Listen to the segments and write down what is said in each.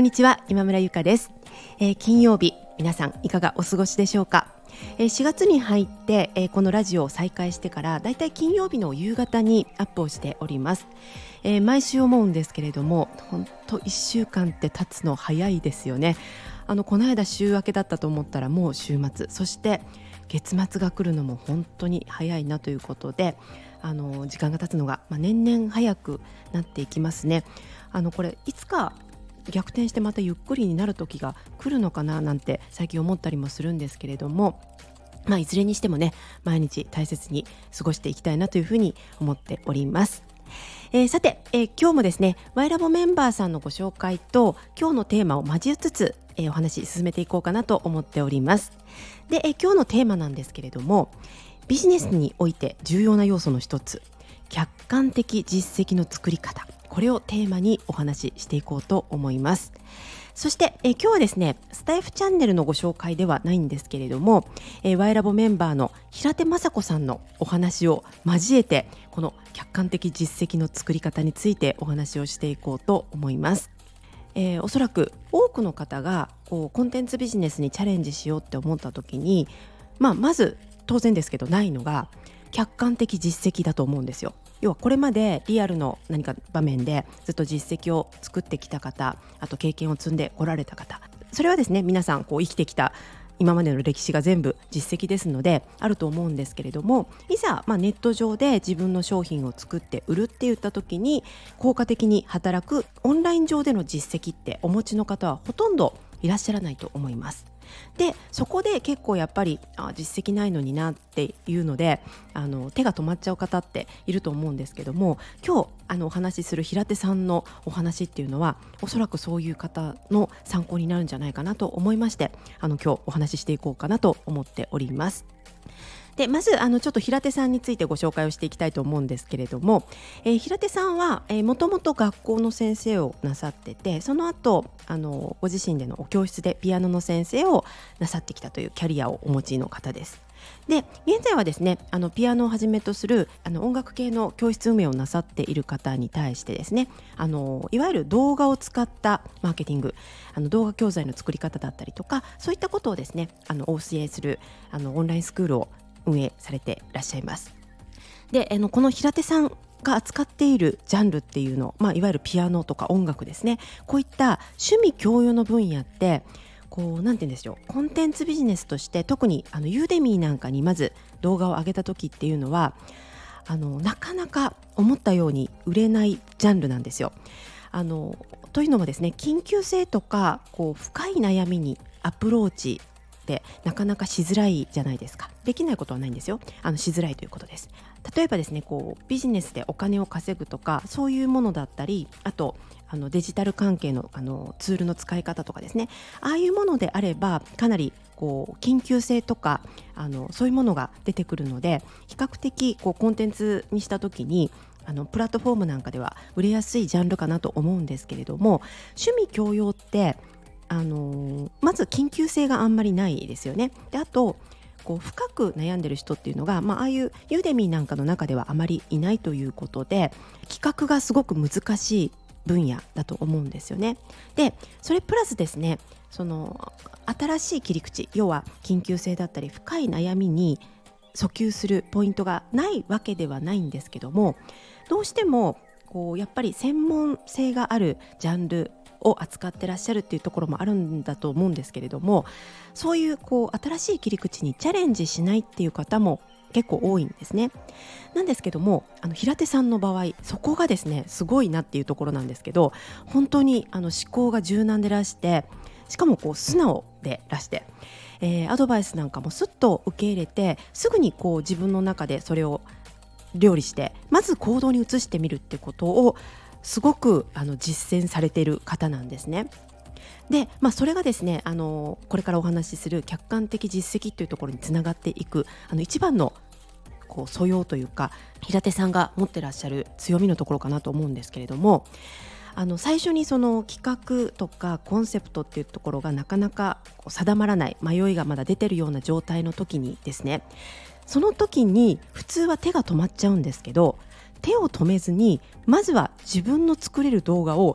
んにちは、今村ゆかです。金曜日、皆さんいかがお過ごしでしょうか。4月に入って、このラジオを再開してからだいたい金曜日の夕方にアップをしております。毎週思うんですけれども、本当1週間って経つの早いですよね。この間週明けだったと思ったらもう週末、そして月末が来るのも本当に早いなということで、時間が経つのが、年々早くなっていきますね。これいつか逆転してまたゆっくりになる時が来るのかななんて最近思ったりもするんですけれども、いずれにしてもね、毎日大切に過ごしていきたいなというふうに思っております。さて、今日もですね、ワイラボメンバーさんのご紹介と今日のテーマを交えつつ、お話進めていこうかなと思っております。で、今日のテーマなんですけれども、ビジネスにおいて重要な要素の一つ、客観的実績の作り方、これをテーマにお話ししていこうと思います。そして、今日はですね、スタイフチャンネルのご紹介ではないんですけれども、ワイラボメンバーの平手雅子さんのお話を交えて、この客観的実績の作り方についてお話をしていこうと思います。おそらく多くの方がコンテンツビジネスにチャレンジしようって思った時に、まず当然ですけどないのが客観的実績だと思うんですよ。要はこれまでリアルの何か場面でずっと実績を作ってきた方、あと経験を積んでこられた方、それはですね、皆さん生きてきた今までの歴史が全部実績ですのであると思うんですけれども、いざ、ネット上で自分の商品を作って売るって言った時に効果的に働くオンライン上での実績ってお持ちの方はほとんどいらっしゃらないと思います。で、そこで結構やっぱり実績ないのになっていうので手が止まっちゃう方っていると思うんですけども、今日お話しする平手さんのお話っていうのはおそらくそういう方の参考になるんじゃないかなと思いまして、今日お話ししていこうかなと思っております。で、まずちょっと平手さんについてご紹介をしていきたいと思うんですけれども、平手さんはもともと学校の先生をなさってて、その後ご自身でのお教室でピアノの先生をなさってきたというキャリアをお持ちの方です。で、現在はですね、ピアノをはじめとする音楽系の教室運営をなさっている方に対してですね、いわゆる動画を使ったマーケティング、動画教材の作り方だったりとか、そういったことをですねお教えするオンラインスクールを運営されていらっしゃいます。で、この平手さんが扱っているジャンルっていうの、いわゆるピアノとか音楽ですね、こういった趣味教養の分野ってなんて言うんでしょう、コンテンツビジネスとして特にユーデミーなんかにまず動画を上げた時っていうのはなかなか思ったように売れないジャンルなんですよ。というのもですね、緊急性とか深い悩みにアプローチってなかなかしづらいじゃないですか。できないことはないんですよ。しづらいということです。例えばですね、ビジネスでお金を稼ぐとかそういうものだったり、あとデジタル関係のツールの使い方とかですね、ああいうものであればかなり緊急性とかそういうものが出てくるので、比較的コンテンツにした時にプラットフォームなんかでは売れやすいジャンルかなと思うんですけれども、趣味教養ってまず緊急性があんまりないですよね。で、あと深く悩んでる人っていうのが、ああいうユーデミーなんかの中ではあまりいないということで、企画がすごく難しい分野だと思うんですよね。で、それプラスですね、新しい切り口、要は緊急性だったり深い悩みに訴求するポイントがないわけではないんですけども、どうしてもやっぱり専門性があるジャンルを扱ってらっしゃるっていうところもあるんだと思うんですけれども、そういう新しい切り口にチャレンジしないっていう方も結構多いんですね。なんですけども平手さんの場合、そこがですねすごいなっていうところなんですけど、本当に思考が柔軟でらして、しかも素直でらして、アドバイスなんかもすっと受け入れて、すぐに自分の中でそれを料理してまず行動に移してみるってことをすごく実践されている方なんですね。で、それがですねこれからお話しする客観的実績というところにつながっていく一番の素養というか、平手さんが持ってらっしゃる強みのところかなと思うんですけれども、最初にその企画とかコンセプトっていうところがなかなか定まらない、迷いがまだ出てるような状態の時にですね、その時に普通は手が止まっちゃうんですけど、手を止めずにまずは自分の作れる動画を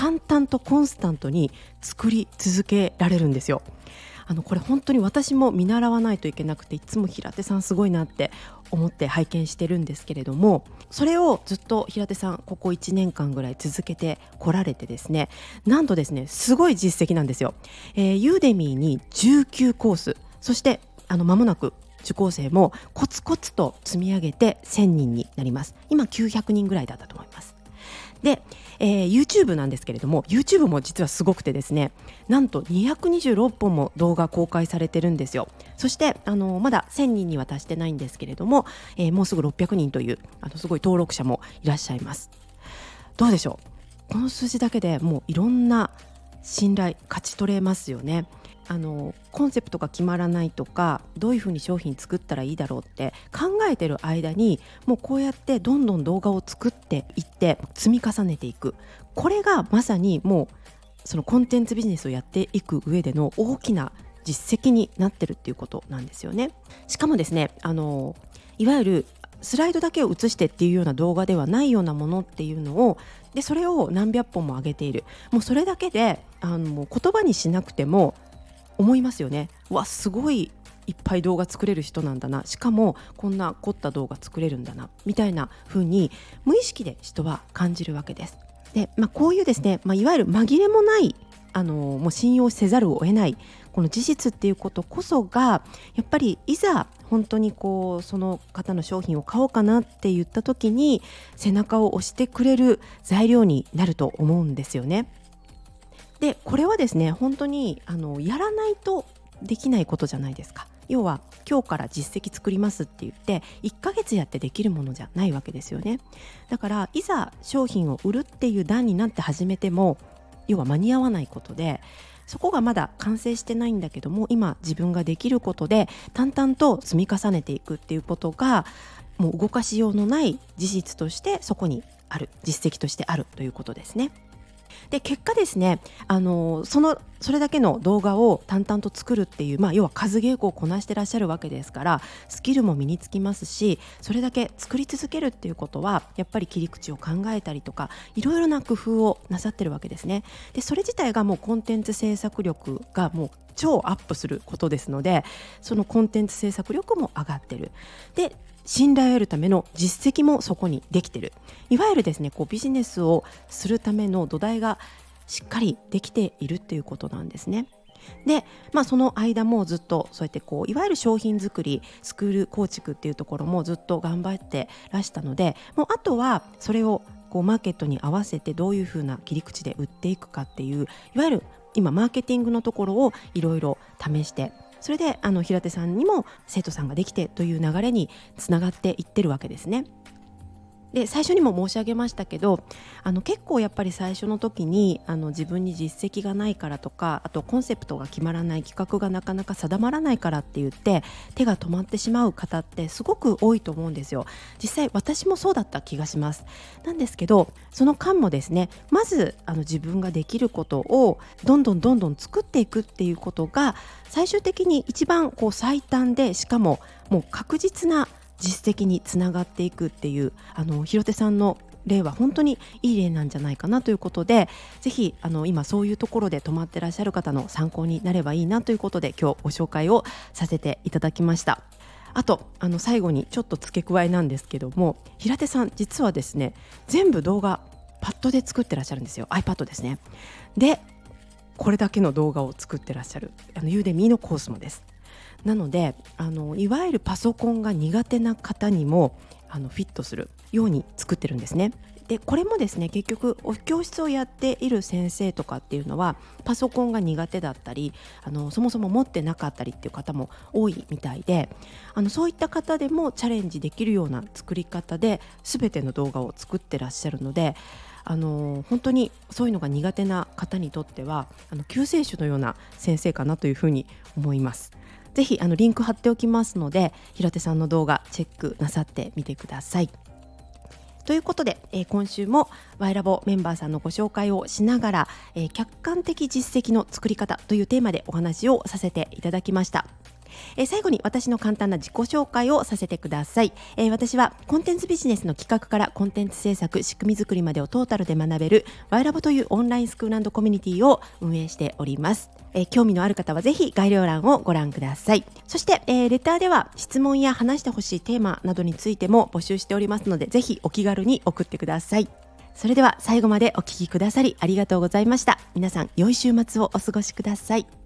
淡々とコンスタントに作り続けられるんですよ。これ本当に私も見習わないといけなくて、いつも平手さんすごいなって思って拝見してるんですけれども、それをずっと平手さんここ1年間ぐらい続けてこられてですね、なんとですねすごい実績なんですよ。ユーデミーに19コース、そして間もなく受講生もコツコツと積み上げて1000人になります。今900人ぐらいだったと思います。で、YouTube なんですけれども、 YouTube も実はすごくてですね、なんと226本も動画公開されてるんですよ。そしてまだ1000人には達してないんですけれども、もうすぐ600人というすごい登録者もいらっしゃいます。どうでしょう、この数字だけでもういろんな信頼勝ち取れますよね。コンセプトが決まらないとか、どういうふうに商品作ったらいいだろうって考えてる間に、もうこうやってどんどん動画を作っていって積み重ねていく、これがまさにもうそのコンテンツビジネスをやっていく上での大きな実績になってるっていうことなんですよね。しかもですね、いわゆるスライドだけを映してっていうような動画ではないようなものっていうのを、でそれを何百本も上げている。もうそれだけでもう言葉にしなくても思いますよね。わ、すごいいっぱい動画作れる人なんだな、しかもこんな凝った動画作れるんだなみたいな風に無意識で人は感じるわけです。で、こういうですね、いわゆる紛れもないもう信用せざるを得ないこの事実っていうことこそが、やっぱりいざ本当にその方の商品を買おうかなって言った時に背中を押してくれる材料になると思うんですよね。でこれはですね、本当にやらないとできないことじゃないですか。要は今日から実績作りますって言って1ヶ月やってできるものじゃないわけですよね。だからいざ商品を売るっていう段になって始めても、要は間に合わないことで、そこがまだ完成してないんだけども、今自分ができることで淡々と積み重ねていくっていうことが、もう動かしようのない事実としてそこにある、実績としてあるということですね。で結果ですね、それだけの動画を淡々と作るっていう、要は数稽古をこなしてらっしゃるわけですから、スキルも身につきますし、それだけ作り続けるっていうことはやっぱり切り口を考えたりとか、いろいろな工夫をなさってるわけですね。でそれ自体がもうコンテンツ制作力がもう超アップすることですので、そのコンテンツ制作力も上がってる。で信頼を得るための実績もそこにできてる。いわゆるですね、ビジネスをするための土台がしっかりできているっていうことなんですね。で、その間もずっとそうやっていわゆる商品作り、スクール構築っていうところもずっと頑張ってらしたので、もうあとはそれをマーケットに合わせてどういうふうな切り口で売っていくかっていう、いわゆる今マーケティングのところをいろいろ試して、それで平手さんにも生徒さんができてという流れにつながっていってるわけですね。で最初にも申し上げましたけど、結構やっぱり最初の時に自分に実績がないからとか、あとコンセプトが決まらない、企画がなかなか定まらないからって言って手が止まってしまう方ってすごく多いと思うんですよ。実際私もそうだった気がします。なんですけど、その間もですね、まず自分ができることをどんどん作っていくっていうことが、最終的に一番最短で、しかももう確実な実績につながっていくっていう、広手さんの例は本当にいい例なんじゃないかなということで、ぜひ今そういうところで止まってらっしゃる方の参考になればいいなということで、今日ご紹介をさせていただきました。あと最後にちょっと付け加えなんですけども、平手さん実はですね、全部動画パッドで作ってらっしゃるんですよ。 iPad ですね。でこれだけの動画を作ってらっしゃるユーデミーのコースもです。なのでいわゆるパソコンが苦手な方にもフィットするように作ってるんですね。でこれもですね、結局教室をやっている先生とかっていうのはパソコンが苦手だったりそもそも持ってなかったりっていう方も多いみたいで、そういった方でもチャレンジできるような作り方で全ての動画を作ってらっしゃるので、本当にそういうのが苦手な方にとっては救世主のような先生かなというふうに思います。ぜひリンク貼っておきますので、平手さんの動画チェックなさってみてください。ということで、今週もワイラボメンバーさんのご紹介をしながら、客観的実績の作り方というテーマでお話をさせていただきました。 最後に私の簡単な自己紹介をさせてください。私はコンテンツビジネスの企画からコンテンツ制作、仕組み作りまでをトータルで学べるワイラボというオンラインスクール&コミュニティを運営しております。興味のある方はぜひ概要欄をご覧ください。そして、レターでは質問や話してほしいテーマなどについても募集しておりますので、ぜひお気軽に送ってください。それでは最後までお聞きくださりありがとうございました。皆さん良い週末をお過ごしください。